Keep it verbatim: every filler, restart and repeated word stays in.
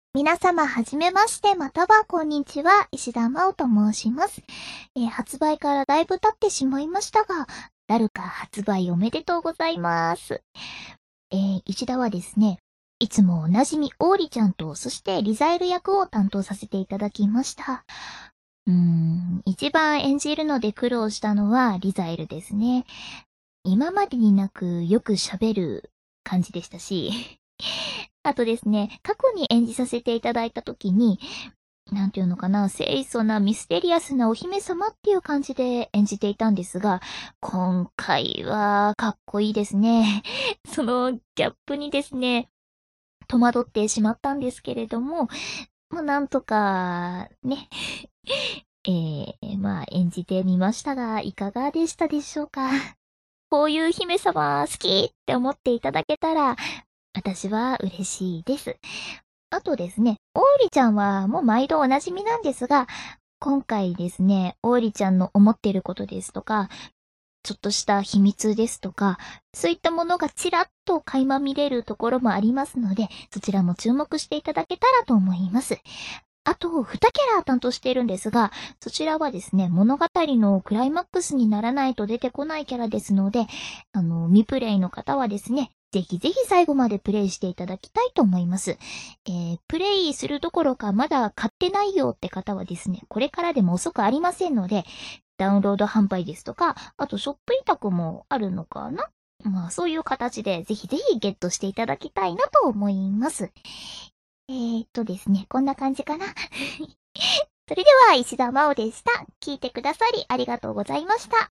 皆様はじめましてまたはこんにちは、石田真央と申します、えー、発売からだいぶ経ってしまいましたが、ダルカ発売おめでとうございます。えー、石田はですね、いつもおなじみオーリちゃんと、そしてリザエル役を担当させていただきました。うーん、一番演じるので苦労したのはリザエルですね。今までになくよく喋る感じでしたし、あとですね、過去に演じさせていただいたときに、なんていうのかな、清楚なミステリアスなお姫様っていう感じで演じていたんですが、今回はかっこいいですね。そのギャップにですね、戸惑ってしまったんですけれども、まあ、なんとか、ね、えー、まあ演じてみましたが、いかがでしたでしょうか。こういう姫様好きって思っていただけたら、私は嬉しいです。あとですね、オーリちゃんはもう毎度おなじみなんですが、今回ですね、オーリちゃんの思っていることですとか、ちょっとした秘密ですとか、そういったものがちらっと垣間見れるところもありますので、そちらも注目していただけたらと思います。あと、にキャラ担当しているんですが、そちらはですね、物語のクライマックスにならないと出てこないキャラですので、あの、未プレイの方はですね、ぜひぜひ最後までプレイしていただきたいと思います。えー、プレイするどころかまだ買ってないよって方はですね、これからでも遅くありませんので、ダウンロード販売ですとか、あとショップ委託もあるのかな？まあそういう形でぜひぜひゲットしていただきたいなと思います。えーっとですね、こんな感じかな。それでは石田真央でした。聞いてくださりありがとうございました。